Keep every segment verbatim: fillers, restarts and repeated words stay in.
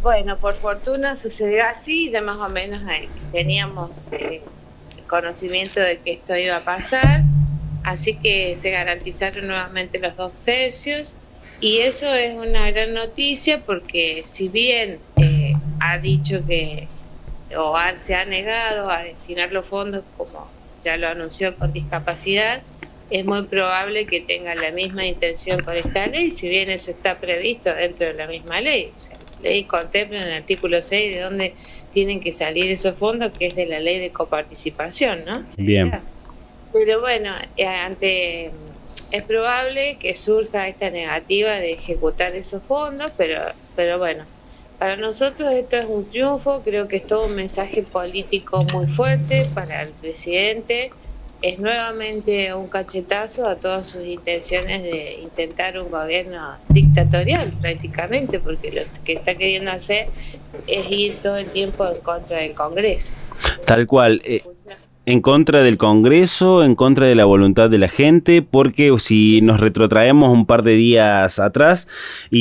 Bueno, por fortuna sucedió así, ya más o menos eh, teníamos eh, conocimiento de que esto iba a pasar, así que se garantizaron nuevamente los dos tercios y eso es una gran noticia porque si bien eh, ha dicho que o ha, se ha negado a destinar los fondos como ya lo anunció con discapacidad, es muy probable que tenga la misma intención con esta ley, si bien eso está previsto dentro de la misma ley. O sea, la ley contempla en el artículo seis de dónde tienen que salir esos fondos, que es de la ley de coparticipación, ¿no? Bien. Pero bueno, ante es probable que surja esta negativa de ejecutar esos fondos, pero, pero bueno, para nosotros esto es un triunfo, creo que es todo un mensaje político muy fuerte para el presidente. Es nuevamente un cachetazo a todas sus intenciones de intentar un gobierno dictatorial prácticamente, porque lo que está queriendo hacer es ir todo el tiempo en contra del Congreso. Tal cual. Eh... En contra del Congreso, en contra de la voluntad de la gente, porque si nos retrotraemos un par de días atrás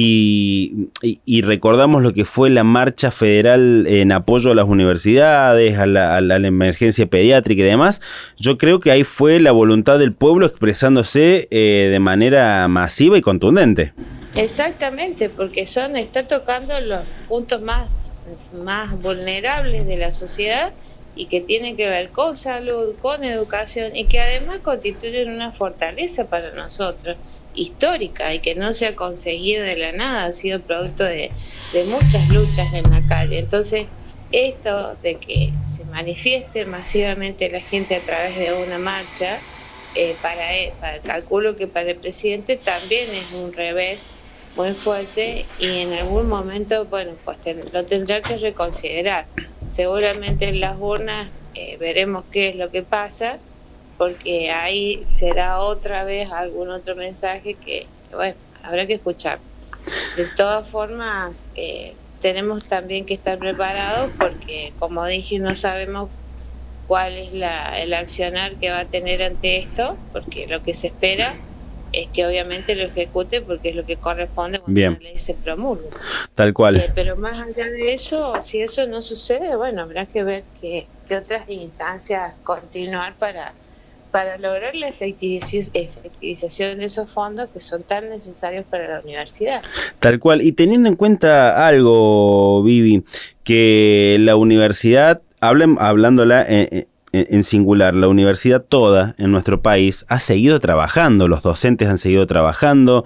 y, y, y recordamos lo que fue la marcha federal en apoyo a las universidades, a la, a la emergencia pediátrica y demás, yo creo que ahí fue la voluntad del pueblo expresándose eh, de manera masiva y contundente. Exactamente, porque son está tocando los puntos más, más vulnerables de la sociedad y que tienen que ver con salud, con educación y que además constituyen una fortaleza para nosotros, histórica y que no se ha conseguido de la nada, ha sido producto de, de muchas luchas en la calle. Entonces, esto de que se manifieste masivamente la gente a través de una marcha, eh, para, él, para calculo que para el presidente también es un revés muy fuerte y en algún momento, bueno, pues ten, lo tendrá que reconsiderar. Seguramente en las urnas eh, veremos qué es lo que pasa, porque ahí será otra vez algún otro mensaje que, que bueno, habrá que escuchar. De todas formas, eh, tenemos también que estar preparados porque, como dije, no sabemos cuál es la, el accionar que va a tener ante esto, porque lo que se espera es que obviamente lo ejecute porque es lo que corresponde cuando Bien. la ley se promulga. Tal cual. Eh, pero más allá de eso, si eso no sucede, bueno, habrá que ver qué, qué otras instancias continuar para, para lograr la efectiviz- efectivización de esos fondos que son tan necesarios para la universidad. Tal cual. Y teniendo en cuenta algo, Vivi, que la universidad, hablen, hablándola en, en singular, la universidad toda en nuestro país ha seguido trabajando, los docentes han seguido trabajando,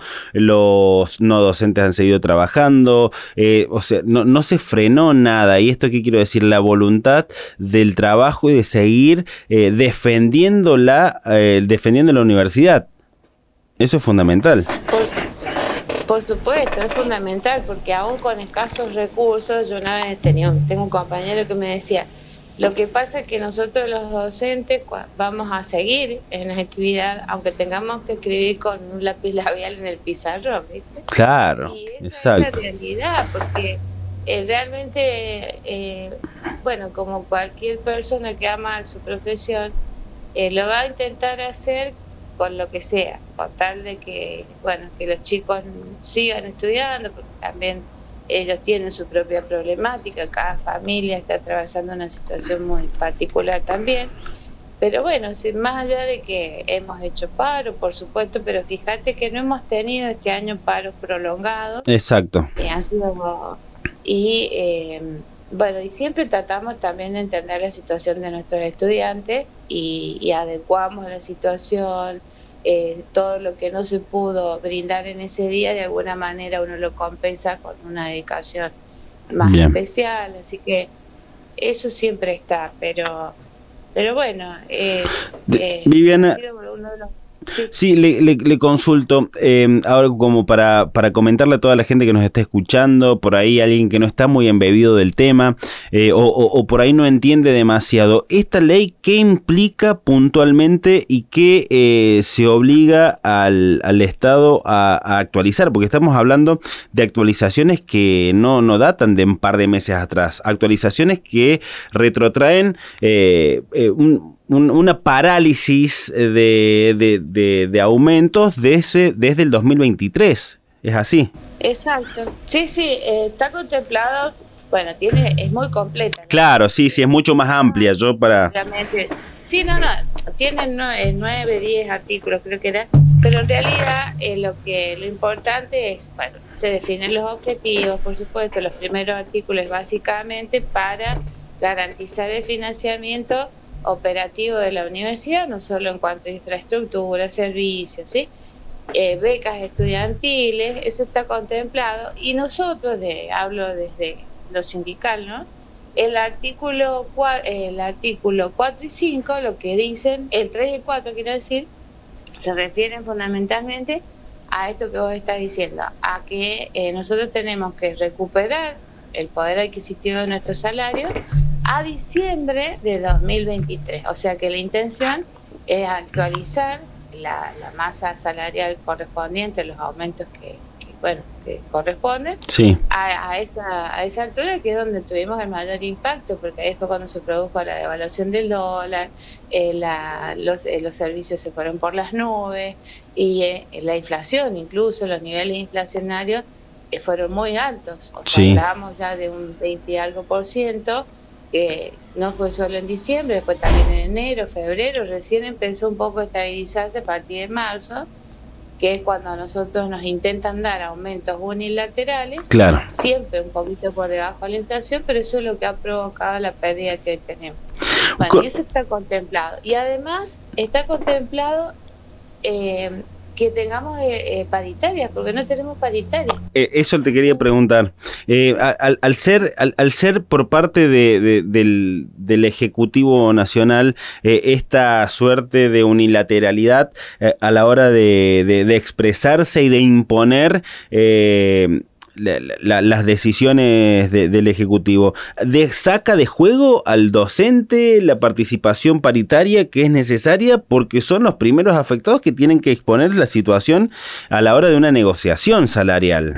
los no docentes han seguido trabajando, eh, o sea, no, no se frenó nada. ¿Y esto qué quiero decir? La voluntad del trabajo y de seguir eh, defendiendo, la, eh, defendiendo la universidad. Eso es fundamental. Por, por supuesto, es fundamental, porque aún con escasos recursos, yo una vez tenía, tengo un compañero que me decía, lo que pasa es que nosotros los docentes vamos a seguir en la actividad, aunque tengamos que escribir con un lápiz labial en el pizarrón, ¿viste? Claro, y esa exacto. es la realidad, porque eh, realmente, eh, bueno, como cualquier persona que ama su profesión, eh, lo va a intentar hacer con lo que sea, con tal de que, bueno, que los chicos sigan estudiando, porque también ellos tienen su propia problemática, cada familia está atravesando una situación muy particular también, pero bueno, sin más allá de que hemos hecho paro, por supuesto, pero fíjate que no hemos tenido este año paros prolongados. Exacto. Eh, han sido, y eh, bueno, y siempre tratamos también de entender la situación de nuestros estudiantes y, y adecuamos la situación. Eh, todo lo que no se pudo brindar en ese día, de alguna manera uno lo compensa con una dedicación más Bien. especial, así que eso siempre está, pero pero bueno, eh, eh, Viviana, ha sido uno de los... Sí, sí, le, le, le consulto, eh, ahora como para, para comentarle a toda la gente que nos está escuchando, por ahí alguien que no está muy embebido del tema, eh, o, o, o por ahí no entiende demasiado, ¿esta ley qué implica puntualmente y qué eh, se obliga al, al Estado a, a actualizar? Porque estamos hablando de actualizaciones que no, no datan de un par de meses atrás, actualizaciones que retrotraen eh, eh, un... una parálisis de, de, de, de aumentos desde, desde el dos mil veintitrés, ¿es así? exacto. Sí, sí, eh, está contemplado bueno, tiene es muy completa, ¿no? Claro, sí, sí, es mucho más amplia. Yo para... Realmente, sí, no, no, tiene nueve, diez artículos, creo que era, pero en realidad eh, lo que lo importante es, bueno, se definen los objetivos, por supuesto, los primeros artículos básicamente para garantizar el financiamiento operativo de la universidad, no solo en cuanto a infraestructura, servicios, ¿sí? Eh, becas estudiantiles, eso está contemplado, y nosotros, de, hablo desde lo sindical, ¿no? El artículo el artículo cuatro y cinco, lo que dicen, el tres y cuatro quiero decir, se refieren fundamentalmente a esto que vos estás diciendo, a que eh, nosotros tenemos que recuperar el poder adquisitivo de nuestro salario a diciembre de dos mil veintitrés, o sea que la intención es actualizar la, la masa salarial correspondiente, los aumentos que, que bueno, que corresponden, sí, a, a, esa, a esa altura, que es donde tuvimos el mayor impacto, porque ahí fue cuando se produjo la devaluación del dólar, eh, la, los, eh, los servicios se fueron por las nubes, y eh, la inflación, incluso los niveles inflacionarios eh, fueron muy altos, o sea, sí, hablábamos ya de un veinte y algo por ciento, que no fue solo en diciembre, después también en enero, febrero, recién empezó un poco a estabilizarse a partir de marzo, que es cuando a nosotros nos intentan dar aumentos unilaterales, claro, siempre un poquito por debajo de la inflación, pero eso es lo que ha provocado la pérdida que hoy tenemos. Bueno, Co- y eso está contemplado. Y además está contemplado eh, que tengamos eh, eh, paritarias, porque no tenemos paritarias. Eh, eso te quería preguntar. Eh, al, al ser al, al ser por parte de, de, del, del Ejecutivo Nacional eh, esta suerte de unilateralidad eh, a la hora de, de, de expresarse y de imponer eh, La, la, las decisiones de, del Ejecutivo, de, saca de juego al docente la participación paritaria que es necesaria, porque son los primeros afectados que tienen que exponer la situación a la hora de una negociación salarial.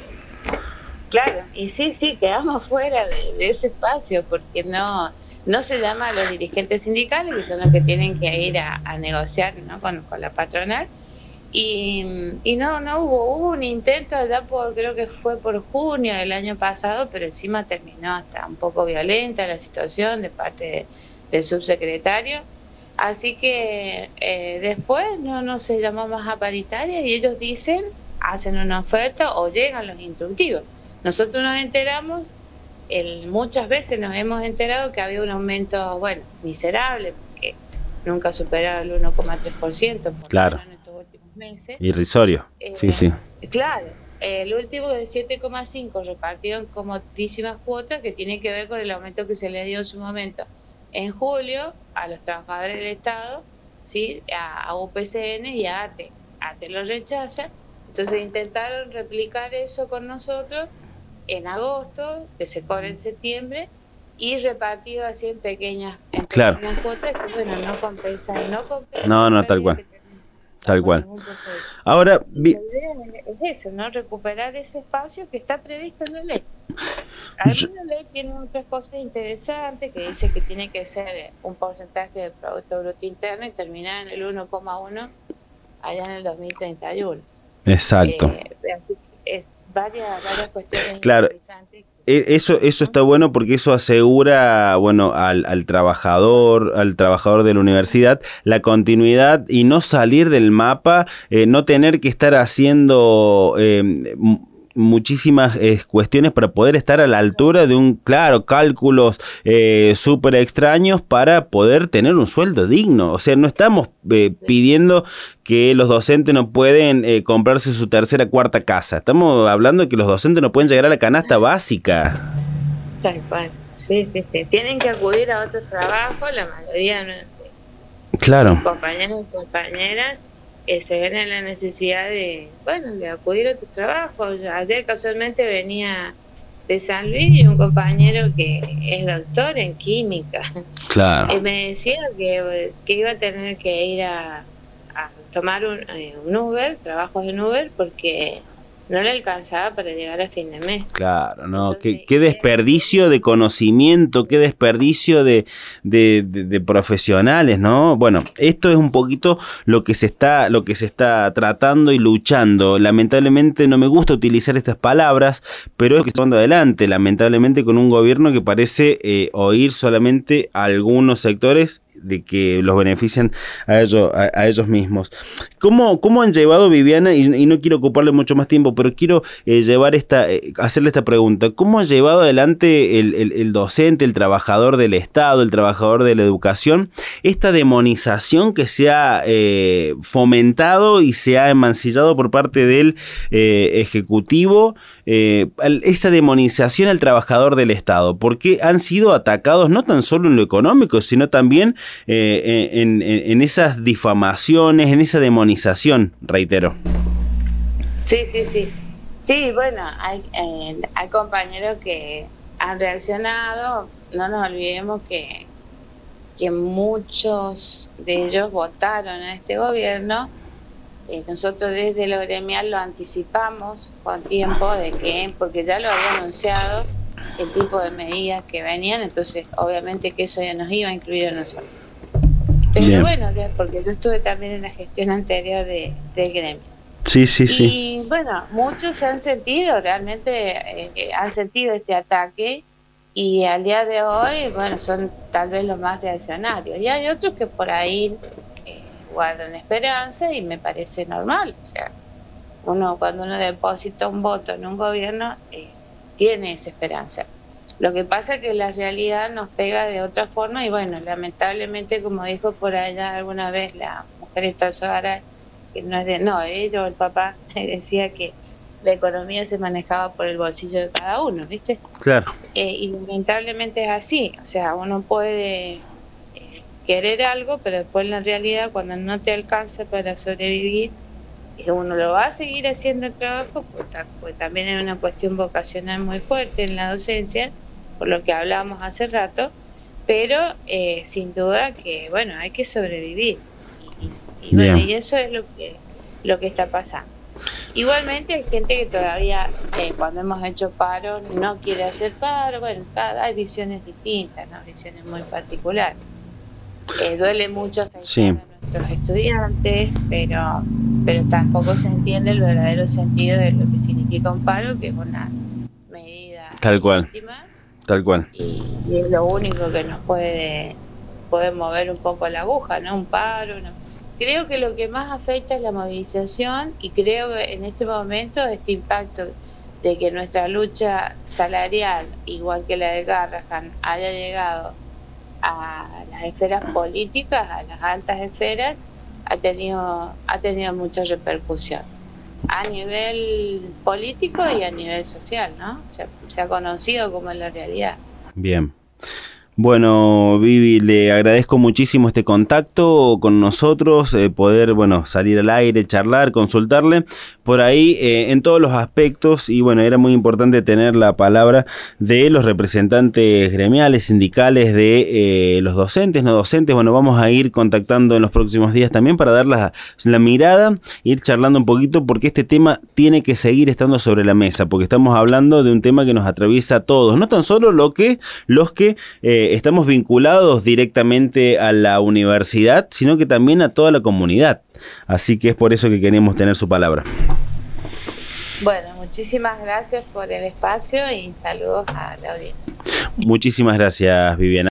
Claro, y sí, sí, quedamos fuera de, de ese espacio, porque no no se llama a los dirigentes sindicales, que son los que tienen que ir a, a negociar, ¿no? con, con la patronal. Y, y no, no hubo, hubo un intento allá por, creo que fue por junio del año pasado, pero encima terminó hasta un poco violenta la situación de parte de, del subsecretario, así que eh, después no, no se llamó más a paritaria, y ellos dicen, hacen una oferta o llegan los instructivos. Nosotros nos enteramos, el, muchas veces nos hemos enterado que había un aumento, bueno, miserable, porque nunca superaba el uno coma tres por ciento, por claro, meses. Irrisorio, eh, sí, sí. Claro, el último de siete coma cinco repartido en comodísimas cuotas, que tiene que ver con el aumento que se le dio en su momento en julio a los trabajadores del Estado, ¿sí? a, a U P C N y a ATE. ATE lo rechaza, entonces intentaron replicar eso con nosotros en agosto, que se cobra en septiembre, y repartido así en pequeñas, en claro, pequeñas cuotas, que bueno, no compensan, no compensan. No, no, tal cual. Tal cual. Ahora, vi... la idea es eso, ¿no? Recuperar ese espacio que está previsto en la ley. Además, la ley tiene otras cosas interesantes, que dice que tiene que ser un porcentaje del Producto Bruto Interno y terminar en el uno coma uno allá en el dos mil treinta y uno. Exacto. Eh, así que es varias, varias cuestiones claro. interesantes. Eso, eso está bueno, porque eso asegura, bueno, al, al trabajador, al trabajador de la universidad, la continuidad y no salir del mapa, eh, no tener que estar haciendo eh, muchísimas eh, cuestiones para poder estar a la altura de un, claro, cálculos eh, súper extraños para poder tener un sueldo digno. O sea, no estamos eh, pidiendo que los docentes no pueden eh, comprarse su tercera, cuarta casa. Estamos hablando de que los docentes no pueden llegar a la canasta básica. Tal cual. Sí, sí, sí. Tienen que acudir a otros trabajos, la mayoría de claro. compañeros y compañeras eh, se ven en la necesidad de, bueno, de acudir a otros trabajos. Ayer casualmente venía de San Luis y un compañero que es doctor en química. Claro. Y me decía que, que iba a tener que ir a, a tomar un, eh, un Uber, trabajos en Uber, porque no le alcanzaba para llegar a fin de mes. Claro, no, Entonces, qué, qué desperdicio de conocimiento, qué desperdicio de, de, de, de profesionales, ¿no? Bueno, esto es un poquito lo que se está, lo que se está tratando y luchando. Lamentablemente no me gusta utilizar estas palabras, pero es lo que está llevando adelante, lamentablemente con un gobierno que parece eh, oír solamente a algunos sectores de que los benefician a ellos, a, a ellos mismos. ¿Cómo, cómo han llevado, Viviana, y, y no quiero ocuparle mucho más tiempo, pero quiero eh, llevar esta, eh, hacerle esta pregunta, ¿cómo ha llevado adelante el, el, el docente, el trabajador del Estado, el trabajador de la educación, esta demonización que se ha eh, fomentado y se ha emancillado por parte del eh, Ejecutivo, eh, esa demonización al trabajador del Estado? Porque han sido atacados no tan solo en lo económico, sino también Eh, en, en, en esas difamaciones, en esa demonización, reitero. Sí, sí, sí. Sí, bueno, hay, eh, hay compañeros que han reaccionado. No nos olvidemos que, que muchos de ellos votaron a este gobierno. Eh, nosotros desde lo gremial lo anticipamos con tiempo, de que porque ya lo había anunciado el tipo de medidas que venían, entonces obviamente que eso ya nos iba a incluir a nosotros. Pero Bien. bueno, porque yo estuve también en la gestión anterior de, del gremio. Sí, sí, sí. Y bueno, muchos se han sentido, realmente eh, han sentido este ataque, y al día de hoy, bueno, son tal vez los más reaccionarios. Y hay otros que por ahí eh, guardan esperanza, y me parece normal. O sea, uno cuando uno deposita un voto en un gobierno, eh, tiene esa esperanza. Lo que pasa es que la realidad nos pega de otra forma, y bueno, lamentablemente, como dijo por allá alguna vez la mujer esta, que no es de, no, ella o el papá decía que la economía se manejaba por el bolsillo de cada uno, ¿viste? Claro. Eh, y lamentablemente es así. O sea, uno puede eh, querer algo, pero después en la realidad, cuando no te alcanza para sobrevivir, uno lo va a seguir haciendo el trabajo, pues, pues también hay una cuestión vocacional muy fuerte en la docencia, por lo que hablábamos hace rato, pero eh, sin duda que, bueno, hay que sobrevivir. Y, y bueno, y eso es lo que, lo que está pasando. Igualmente hay gente que todavía, eh, cuando hemos hecho paro, no quiere hacer paro. Bueno, cada, hay visiones distintas, ¿no? Visiones muy particulares. Eh, duele mucho afectar sí. a nuestros estudiantes, pero pero tampoco se entiende el verdadero sentido de lo que significa un paro, que es una medida tal cual, legítima, tal cual, y, y es lo único que nos puede puede mover un poco la aguja, ¿no? Un paro. No. Creo que lo que más afecta es la movilización, y creo que en este momento este impacto de que nuestra lucha salarial, igual que la de Garrahan, haya llegado a las esferas políticas, a las altas esferas, ha tenido ha tenido mucha repercusión a nivel político y a nivel social, ¿no? Se, se ha conocido como es la realidad. Bien. Bueno, Vivi, le agradezco muchísimo este contacto con nosotros, eh, poder, bueno, salir al aire, charlar, consultarle por ahí eh, en todos los aspectos, y bueno, era muy importante tener la palabra de los representantes gremiales, sindicales, de eh, los docentes, no docentes. Bueno, vamos a ir contactando en los próximos días también para dar la, la mirada, ir charlando un poquito, porque este tema tiene que seguir estando sobre la mesa, porque estamos hablando de un tema que nos atraviesa a todos, no tan solo lo que los que eh, estamos vinculados directamente a la universidad, sino que también a toda la comunidad. Así que es por eso que queremos tener su palabra. Bueno, muchísimas gracias por el espacio y saludos a la audiencia. Muchísimas gracias, Viviana.